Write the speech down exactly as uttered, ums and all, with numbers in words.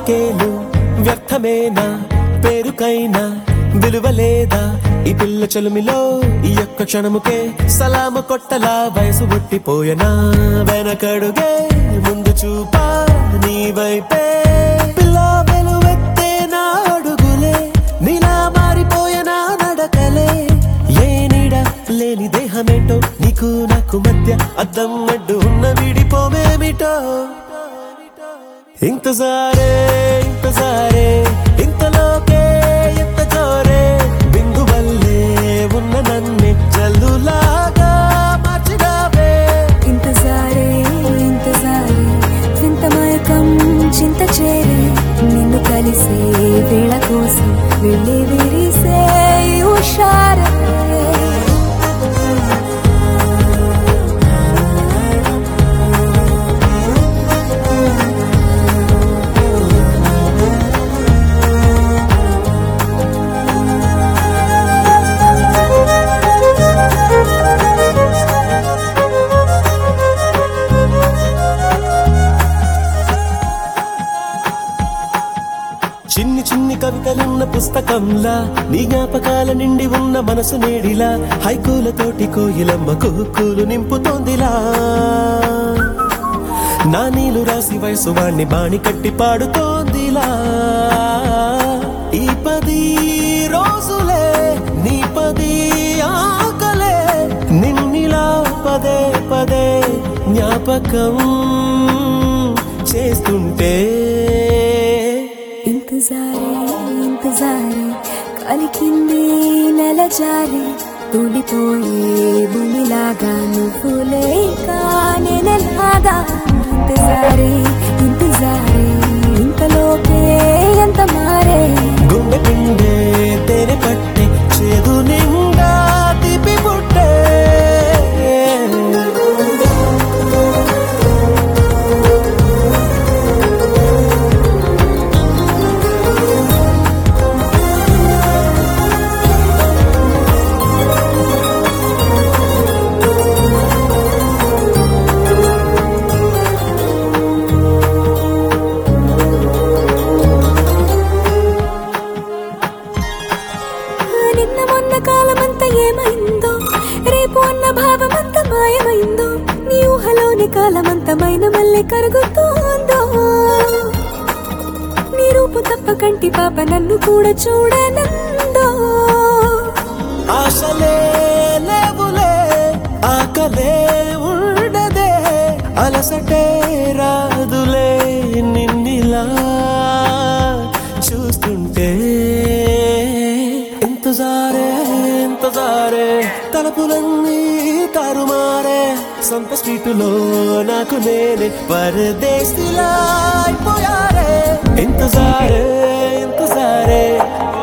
కోరికేలు వ్యర్థమేనా పేరుకైనా విలువలేదా ఈ పిల్ల చలుమిలో ఈ యొక్క క్షణముకే సలామ కొట్టలా వయసు ఒట్టిపోయనా వెనకడుగే ముందు చూపా నీ వైపే పిల్ల వెలువెత్తే నా అడుగులే నీలా మారిపోయనా నడకలే ఏ నీడ లేని దేహమేంటో నీకు నాకు మధ్య అద్దం అడ్డు ఉన్న విడిపోమేమిటో ఇంతజారే ఇంతజారే ఇంతలోకే ఇంత జోరే బిందు వల్లే ఉన్న నన్నే జల్లులాగా మార్చినావే ఇంతజారే ఇంతజారే వింత మయకం చింత చేరే నిన్ను కలిసే వేళ కోసం వెళ్ళి విరిసే ఉషారే చిన్ని చిన్ని కవితలున్న పుస్తకంలా నీ జ్ఞాపకాల నిండి ఉన్న మనసు నేడిలా హైకూలతోటి కోయిలమ్మ కుహుకులు నింపుతోందిలా నా నీలు రాసి వయసు వాణ్ణి బాణి కట్టి పాడుతోందిలా ఈ పది రోజులే నీ పది ఆకలే నిన్నిలా పదే పదే జ్ఞాపకం చేస్తుంటే ఇంతజారే ఇంతజారే కలికింది నెల జారే తూలిపోయే భూమిలాగా నువ్వు లేక నేనెలాగా ఇంతజారే ఇంతజారే ఇంతలోకే ఎంత మారే గుండె పిండే తేనె పట్టే చేదు నిండా తీపి పుట్టే నిన్న మొన్న కాలమంతా ఏమైందో రేపు అన్న భావమంతా మాయమైందో నీ ఊహలోని కాలమంతమైన మళ్ళీ కరుగుతోందో నీ రూపు తప్ప కంటి పాప నన్ను కూడా చూడనందో ఆశలే లేవులే ఆకలే ఉండదే అలసటే రాదులే నిన్నిలా చూస్తుంటే ఇంతజారే ఇంతజారే తలపులన్నీ తారుమారే సొంత స్ట్రీటులో నాకు నేనే పరదేశిలా అయిపోయారే ఇంతజారే ఇంతజారే